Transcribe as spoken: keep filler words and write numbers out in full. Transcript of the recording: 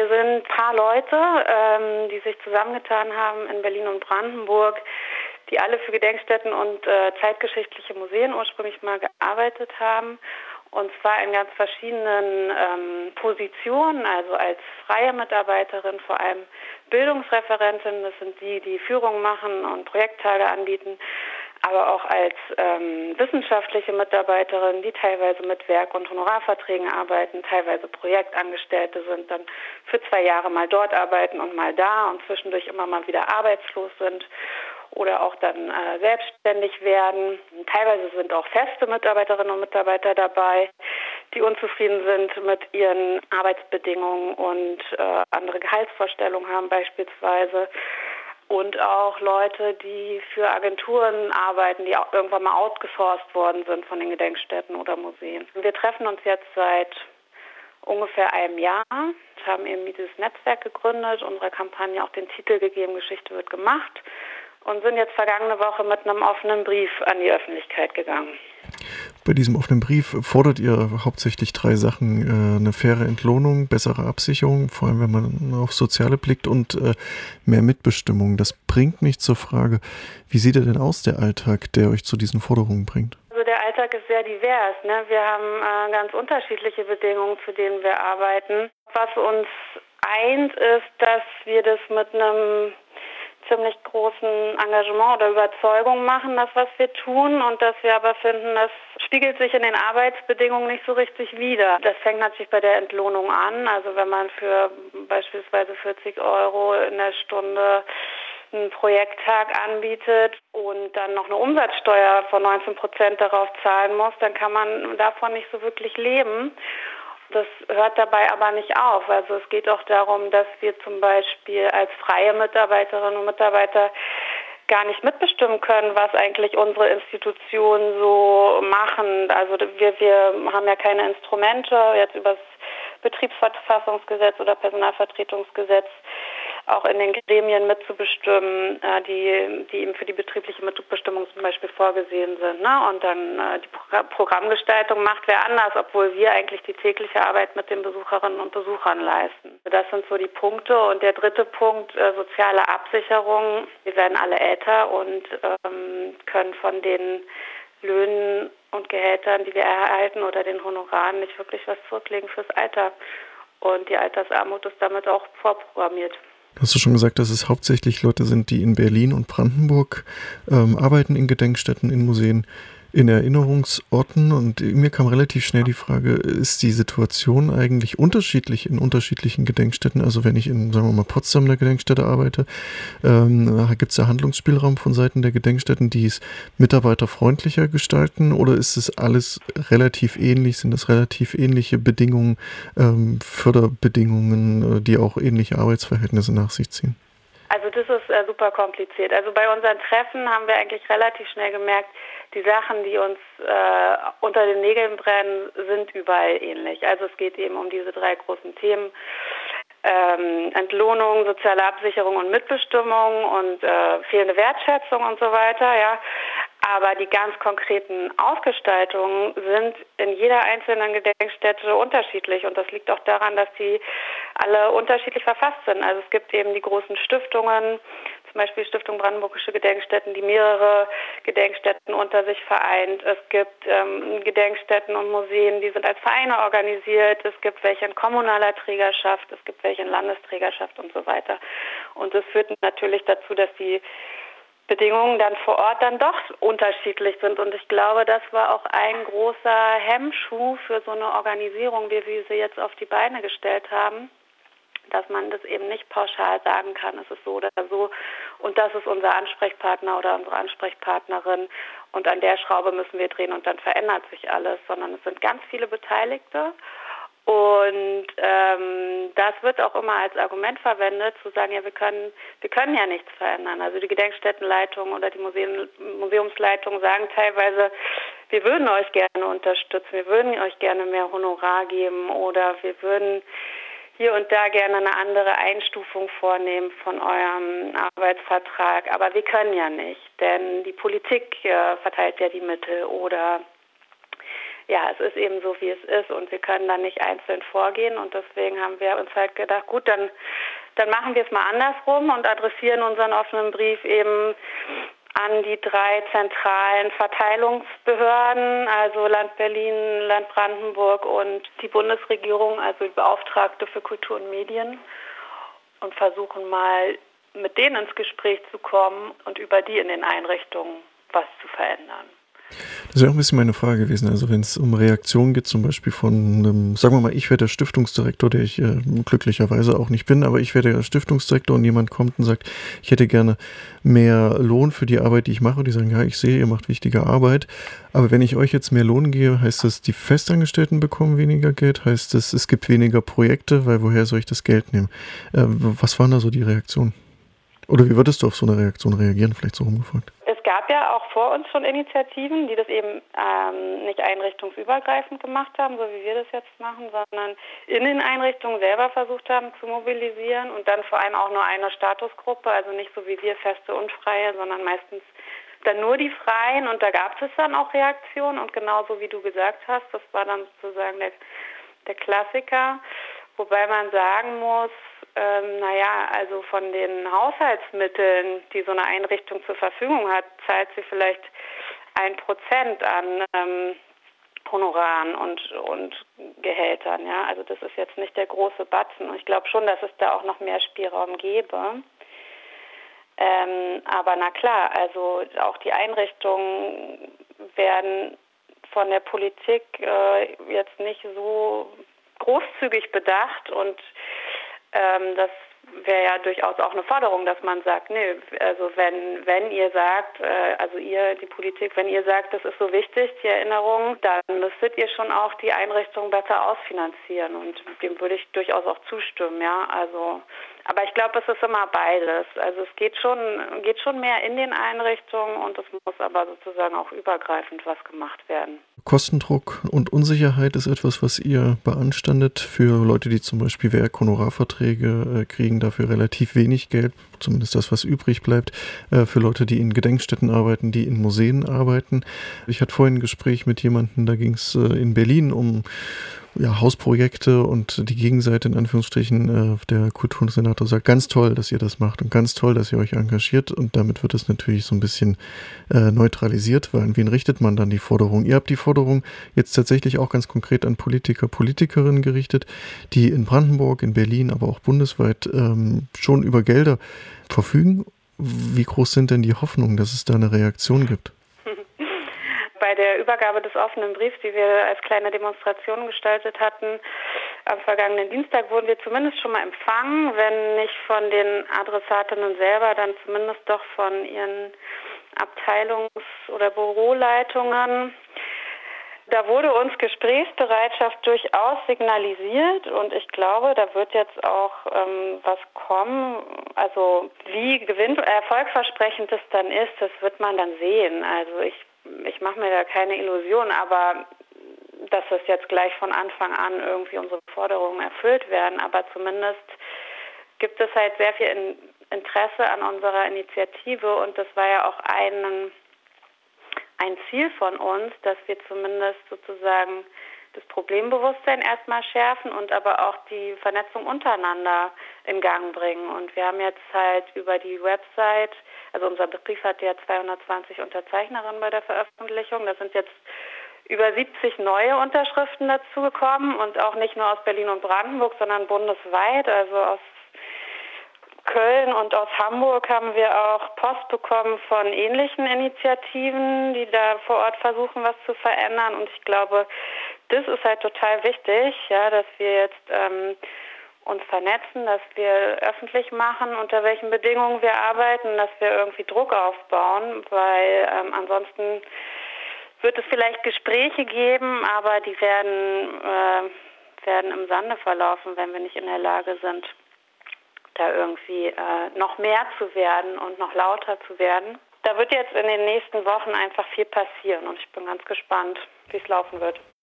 wir sind ein paar Leute, ähm, die sich zusammengetan haben in Berlin und Brandenburg, die alle für Gedenkstätten und äh, zeitgeschichtliche Museen ursprünglich mal gearbeitet haben. Und zwar in ganz verschiedenen ähm, Positionen, also als freie Mitarbeiterin, vor allem Bildungsreferentin, das sind die, die Führung machen und Projekttage anbieten, aber auch als ähm, wissenschaftliche Mitarbeiterin, die teilweise mit Werk- und Honorarverträgen arbeiten, teilweise Projektangestellte sind, dann für zwei Jahre mal dort arbeiten und mal da und zwischendurch immer mal wieder arbeitslos sind oder auch dann äh, selbstständig werden. Teilweise sind auch feste Mitarbeiterinnen und Mitarbeiter dabei, die unzufrieden sind mit ihren Arbeitsbedingungen und äh, andere Gehaltsvorstellungen haben beispielsweise. Und auch Leute, die für Agenturen arbeiten, die auch irgendwann mal outgesourced worden sind von den Gedenkstätten oder Museen. Wir treffen uns jetzt seit ungefähr einem Jahr, haben eben dieses Netzwerk gegründet, unserer Kampagne auch den Titel gegeben, Geschichte wird gemacht, und sind jetzt vergangene Woche mit einem offenen Brief an die Öffentlichkeit gegangen. Bei diesem offenen Brief fordert ihr hauptsächlich drei Sachen. Äh, eine faire Entlohnung, bessere Absicherung, vor allem wenn man auf Soziale blickt, und äh, mehr Mitbestimmung. Das bringt mich zur Frage, wie sieht er denn aus, der Alltag, der euch zu diesen Forderungen bringt? Also der Alltag ist sehr divers, ne? Wir haben äh, ganz unterschiedliche Bedingungen, zu denen wir arbeiten. Was uns eint, ist, dass wir das mit einem ziemlich großen Engagement oder Überzeugung machen, das, was wir tun, und dass wir aber finden, das spiegelt sich in den Arbeitsbedingungen nicht so richtig wider. Das fängt natürlich bei der Entlohnung an, also wenn man für beispielsweise vierzig Euro in der Stunde einen Projekttag anbietet und dann noch eine Umsatzsteuer von neunzehn Prozent darauf zahlen muss, dann kann man davon nicht so wirklich leben. Das hört dabei aber nicht auf. Also es geht auch darum, dass wir zum Beispiel als freie Mitarbeiterinnen und Mitarbeiter gar nicht mitbestimmen können, was eigentlich unsere Institutionen so machen. Also wir, wir haben ja keine Instrumente, jetzt über das Betriebsverfassungsgesetz oder Personalvertretungsgesetz auch in den Gremien mitzubestimmen, die, die eben für die betriebliche Mitbestimmung zum Beispiel vorgesehen sind. Ne? Und dann die Programmgestaltung macht wer anders, obwohl wir eigentlich die tägliche Arbeit mit den Besucherinnen und Besuchern leisten. Das sind so die Punkte. Und der dritte Punkt, soziale Absicherung. Wir werden alle älter und ähm, können von den Löhnen und Gehältern, die wir erhalten, oder den Honoraren nicht wirklich was zurücklegen fürs Alter. Und die Altersarmut ist damit auch vorprogrammiert. Hast du schon gesagt, dass es hauptsächlich Leute sind, die in Berlin und Brandenburg ähm, arbeiten, in Gedenkstätten, in Museen, in Erinnerungsorten, und mir kam relativ schnell die Frage, ist die Situation eigentlich unterschiedlich in unterschiedlichen Gedenkstätten? Also wenn ich in, sagen wir mal, Potsdam in der Gedenkstätte arbeite, ähm, gibt es da Handlungsspielraum von Seiten der Gedenkstätten, die es mitarbeiterfreundlicher gestalten, oder ist es alles relativ ähnlich? Sind das relativ ähnliche Bedingungen, ähm, Förderbedingungen, die auch ähnliche Arbeitsverhältnisse nach sich ziehen? Also das ist äh, super kompliziert. Also bei unseren Treffen haben wir eigentlich relativ schnell gemerkt, die Sachen, die uns äh, unter den Nägeln brennen, sind überall ähnlich. Also es geht eben um diese drei großen Themen: ähm, Entlohnung, soziale Absicherung und Mitbestimmung und äh, fehlende Wertschätzung und so weiter. Ja. Aber die ganz konkreten Ausgestaltungen sind in jeder einzelnen Gedenkstätte unterschiedlich. Und das liegt auch daran, dass die alle unterschiedlich verfasst sind. Also es gibt eben die großen Stiftungen, zum Beispiel Stiftung Brandenburgische Gedenkstätten, die mehrere Gedenkstätten unter sich vereint. Es gibt ähm, Gedenkstätten und Museen, die sind als Vereine organisiert. Es gibt welche in kommunaler Trägerschaft, es gibt welche in Landesträgerschaft und so weiter. Und das führt natürlich dazu, dass die Bedingungen dann vor Ort dann doch unterschiedlich sind. Und ich glaube, das war auch ein großer Hemmschuh für so eine Organisierung, wie wir sie jetzt auf die Beine gestellt haben, dass man das eben nicht pauschal sagen kann, es ist so oder so und das ist unser Ansprechpartner oder unsere Ansprechpartnerin und an der Schraube müssen wir drehen und dann verändert sich alles, sondern es sind ganz viele Beteiligte. Und ähm, das wird auch immer als Argument verwendet, zu sagen, ja, wir können, wir können ja nichts verändern. Also die Gedenkstättenleitung oder die Museen, Museumsleitung sagen teilweise, wir würden euch gerne unterstützen, wir würden euch gerne mehr Honorar geben oder wir würden hier und da gerne eine andere Einstufung vornehmen von eurem Arbeitsvertrag. Aber wir können ja nicht, denn die Politik äh, verteilt ja die Mittel oder ja, es ist eben so, wie es ist und wir können da nicht einzeln vorgehen und deswegen haben wir uns halt gedacht, gut, dann, dann machen wir es mal andersrum und adressieren unseren offenen Brief eben an die drei zentralen Verteilungsbehörden, also Land Berlin, Land Brandenburg und die Bundesregierung, also die Beauftragte für Kultur und Medien und versuchen mal mit denen ins Gespräch zu kommen und über die in den Einrichtungen was zu verändern. Das wäre auch ein bisschen meine Frage gewesen. Also wenn es um Reaktionen geht, zum Beispiel von einem, sagen wir mal, ich wäre der Stiftungsdirektor, der ich äh, glücklicherweise auch nicht bin, aber ich wäre der Stiftungsdirektor und jemand kommt und sagt, ich hätte gerne mehr Lohn für die Arbeit, die ich mache. Und die sagen, ja, ich sehe, ihr macht wichtige Arbeit. Aber wenn ich euch jetzt mehr Lohn gebe, heißt das, die Festangestellten bekommen weniger Geld? Heißt das, es gibt weniger Projekte? Weil woher soll ich das Geld nehmen? Äh, was waren da so die Reaktionen? Oder wie würdest du auf so eine Reaktion reagieren? Vielleicht so rumgefragt. Es gab ja auch vor uns schon Initiativen, die das eben ähm, nicht einrichtungsübergreifend gemacht haben, so wie wir das jetzt machen, sondern in den Einrichtungen selber versucht haben zu mobilisieren und dann vor allem auch nur eine Statusgruppe, also nicht so wie wir Feste und Freie, sondern meistens dann nur die Freien und da gab es dann auch Reaktionen und genauso wie du gesagt hast, das war dann sozusagen der, der Klassiker, wobei man sagen muss, Ähm, naja, also von den Haushaltsmitteln, die so eine Einrichtung zur Verfügung hat, zahlt sie vielleicht ein Prozent an ähm, Honoraren und, und Gehältern. Ja, also das ist jetzt nicht der große Batzen. Und ich glaube schon, dass es da auch noch mehr Spielraum gäbe. Ähm, aber na klar, also auch die Einrichtungen werden von der Politik äh, jetzt nicht so großzügig bedacht und Ähm, das wäre ja durchaus auch eine Forderung, dass man sagt, nee, also wenn wenn ihr sagt, äh, also ihr, die Politik, wenn ihr sagt, das ist so wichtig, die Erinnerung, dann müsstet ihr schon auch die Einrichtung besser ausfinanzieren und dem würde ich durchaus auch zustimmen, ja, also aber ich glaube, es ist immer beides. Also es geht schon geht schon mehr in den Einrichtungen und es muss aber sozusagen auch übergreifend was gemacht werden. Kostendruck und Unsicherheit ist etwas, was ihr beanstandet für Leute, die zum Beispiel Werk-Honorarverträge äh, kriegen, dafür relativ wenig Geld, zumindest das, was übrig bleibt, äh, für Leute, die in Gedenkstätten arbeiten, die in Museen arbeiten. Ich hatte vorhin ein Gespräch mit jemandem, da ging es äh, in Berlin um ja, Hausprojekte und die Gegenseite in Anführungsstrichen, äh, der Kultursenator sagt, ganz toll, dass ihr das macht und ganz toll, dass ihr euch engagiert und damit wird es natürlich so ein bisschen äh, neutralisiert, weil an wen richtet man dann die Forderung? Ihr habt die Forderung jetzt tatsächlich auch ganz konkret an Politiker, Politikerinnen gerichtet, die in Brandenburg, in Berlin, aber auch bundesweit ähm, schon über Gelder verfügen. Wie groß sind denn die Hoffnungen, dass es da eine Reaktion gibt? Bei der Übergabe des offenen Briefs, die wir als kleine Demonstration gestaltet hatten, am vergangenen Dienstag wurden wir zumindest schon mal empfangen, wenn nicht von den Adressatinnen selber, dann zumindest doch von ihren Abteilungs- oder Büroleitungen. Da wurde uns Gesprächsbereitschaft durchaus signalisiert und ich glaube, da wird jetzt auch ähm, was kommen. Also wie gewinn- erfolgversprechend es dann ist, das wird man dann sehen. Also ich Ich mache mir da keine Illusion, aber dass das jetzt gleich von Anfang an irgendwie unsere Forderungen erfüllt werden. Aber zumindest gibt es halt sehr viel Interesse an unserer Initiative und das war ja auch ein, ein Ziel von uns, dass wir zumindest sozusagen das Problembewusstsein erstmal schärfen und aber auch die Vernetzung untereinander in Gang bringen. Und wir haben jetzt halt über die Website, also unser Brief hat ja zweihundertzwanzig Unterzeichnerinnen bei der Veröffentlichung, da sind jetzt über siebzig neue Unterschriften dazugekommen und auch nicht nur aus Berlin und Brandenburg, sondern bundesweit, also aus Köln und aus Hamburg haben wir auch Post bekommen von ähnlichen Initiativen, die da vor Ort versuchen, was zu verändern. Und ich glaube, das ist halt total wichtig, ja, dass wir jetzt ähm, uns vernetzen, dass wir öffentlich machen, unter welchen Bedingungen wir arbeiten, dass wir irgendwie Druck aufbauen, weil ähm, ansonsten wird es vielleicht Gespräche geben, aber die werden, äh, werden im Sande verlaufen, wenn wir nicht in der Lage sind, da irgendwie äh, noch mehr zu werden und noch lauter zu werden. Da wird jetzt in den nächsten Wochen einfach viel passieren und ich bin ganz gespannt, wie es laufen wird.